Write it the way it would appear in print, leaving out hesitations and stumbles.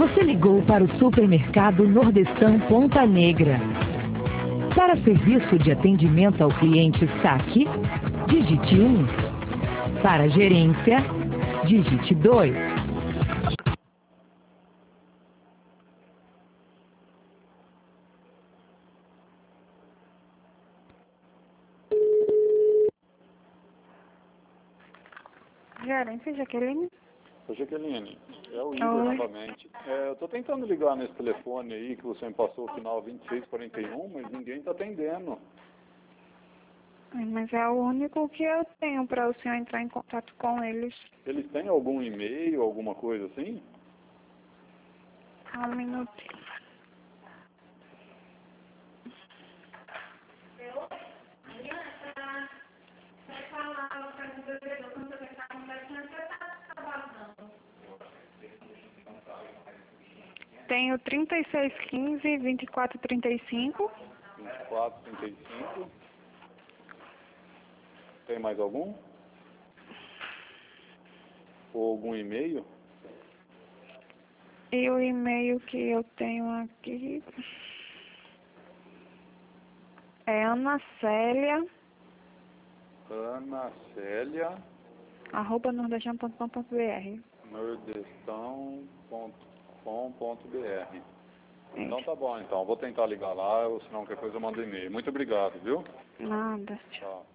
Você ligou para o supermercado Nordestão Ponta Negra. Para serviço de atendimento ao cliente saque, digite 1. Para gerência, digite 2. Gerência, Jaqueline? Ô, Jaqueline, é o Igor novamente. Eu tô tentando ligar nesse telefone aí que você me passou o final 2641, mas ninguém tá atendendo. Mas é o único que eu tenho para o senhor entrar em contato com eles. Eles têm algum e-mail, alguma coisa assim? Só um minutinho. Tenho 3615 2435. 2435. Tem mais algum? Ou algum e-mail? E o e-mail que eu tenho aqui é anacélia@nordestão.com.br. nordestão.com.br. Então tá bom, então. Vou tentar ligar lá, ou senão qualquer coisa eu mando e-mail. Muito obrigado, viu? Nada. Tchau.